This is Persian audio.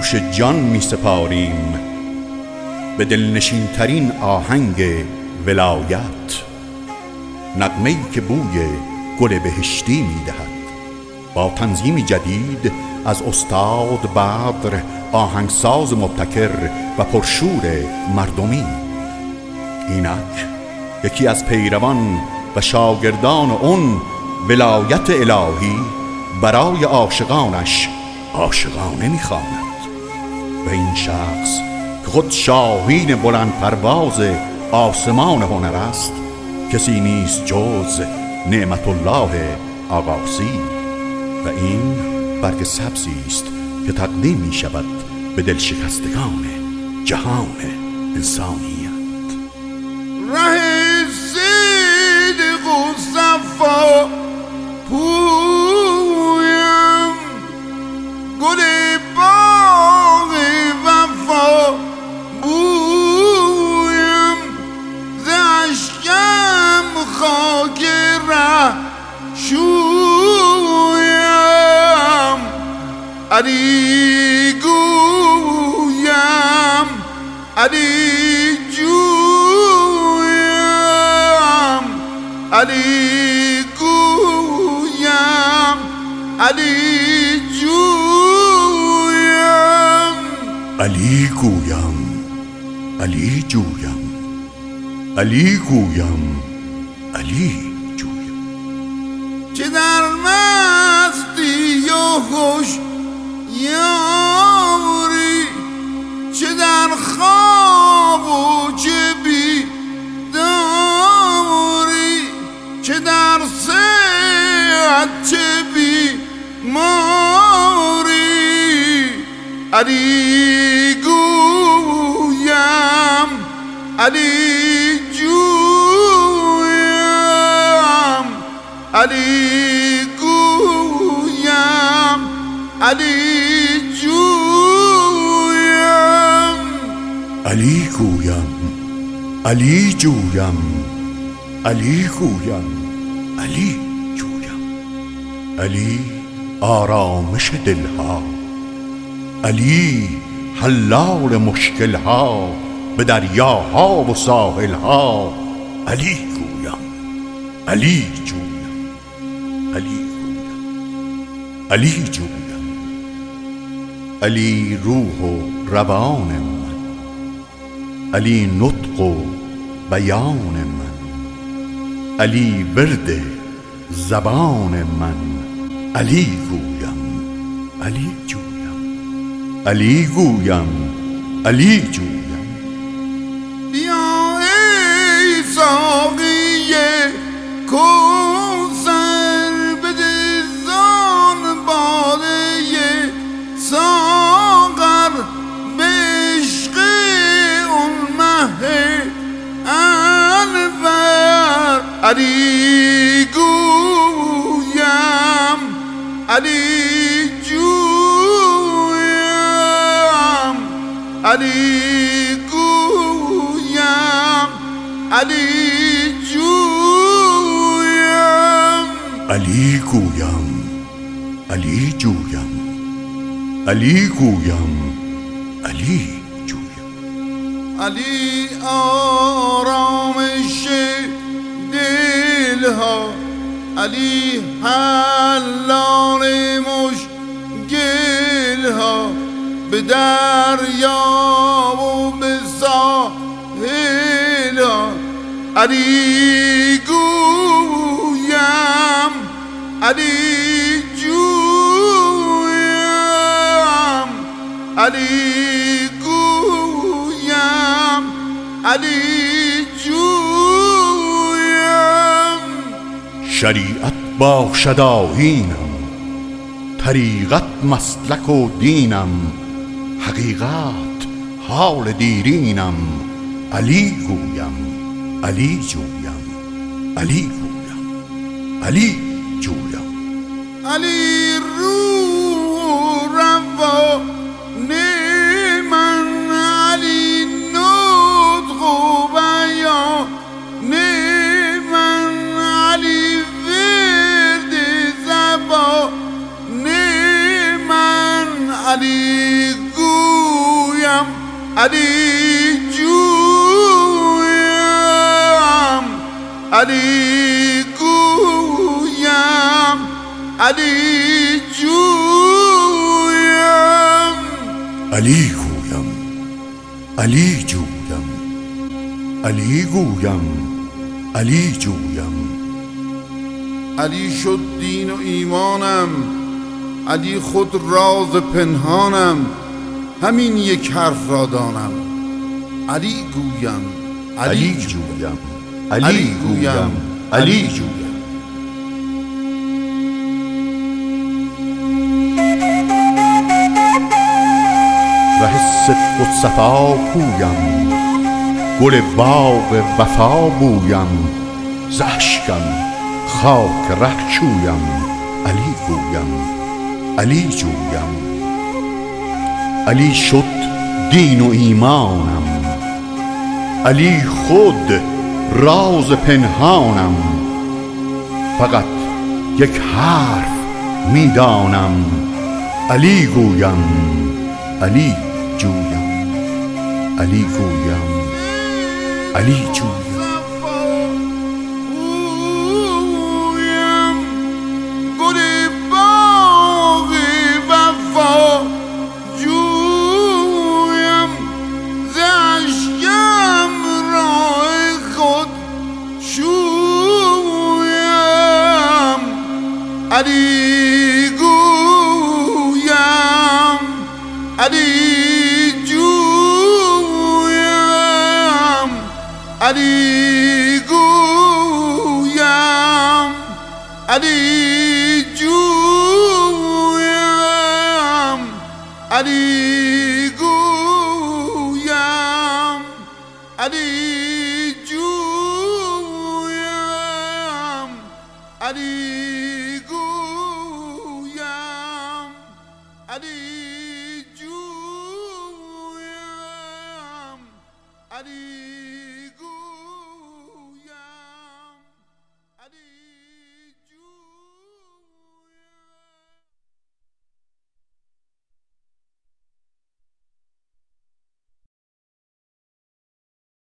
گوش جان می سپاریم به دلنشین ترین آهنگ ولایت، نغمه‌ای که بوی گل بهشتی می دهد، با تنظیمی جدید از استاد بدر، آهنگساز مبتکر و پرشور مردمی. اینک یکی از پیروان و شاگردان اون ولایت الهی برای عاشقانش عاشقانه می‌خواند و این شخص که خود شاهین بلند پرواز آسمان هنر است کسی نیست جز نعمت الله آغاسی و این برگ سبزی است که تقدیم می شود به دلشکستگان جهان انسانیت. ره صدق و صفا پویم، گل باغ وفا بویم، ز اشکم خاک ره شویم، علی گویم علی جویم، علی گویم علی جویم، علی گویم علی جویم، علی گویم علی جویم. چه در مستی و هوشیاری، چه در خواب و چه بیداری، چه در صحت چه بیماری، علی گویم علی جویم، علی گویم علی جویم، علی گویم علی جویم، علی گویم علی جویم. علی آرامش دلها، علی حلال مشکلها به دریاها و ساحلها، علی گویم علی جویم، علی گویم علی جویم. علی روح و روان من، علی نطق و بیان من، علی ورد زبان من، علی گویم علی جویم، علی گویم علی جویم. بیا ای ساقی کوثر، بده زان باده ساغر، به عشق اون مه انور، علی گویم علی جویم، علی گویم علی جویم، علی گویم علی جویم، علی گویم علی جویم. علی آرامش دلها، علی حلال مشکلها، به دریا و به ساحلها، علی گویم علی جویم، علی گویم علی جویم. شریعت باشد آیینم، طریقت مسلک و دینم، حقیقت حال دیرینم، علی گویم علی جویم، علی گویم علی جویم. علی روح روان من، علی نطق و بیان من، علی ورد زبان من، علی گویم علی جویم علی گویم علی جویم علی گویم علی جویم علی گویم علی جویم علی شد دین و ایمانم، علی خود راز پنهانم، همین یک حرف را دانم، علی گویم علی جویم علی گویم علی جویم. ره صدق و صفا پویم، گل باغ وفا بویم، ز اشکم خاک ره چویم، علی گویم علی جویم. علی شد دین و ایمانم، علی خود راز پنهانم، فقط یک حرف میدانم، علی گویم علی جویم علی گویم علی جویم. علی گویم علی جویم علی گویم علی جویم علی گویم علی جویم علی گویم علی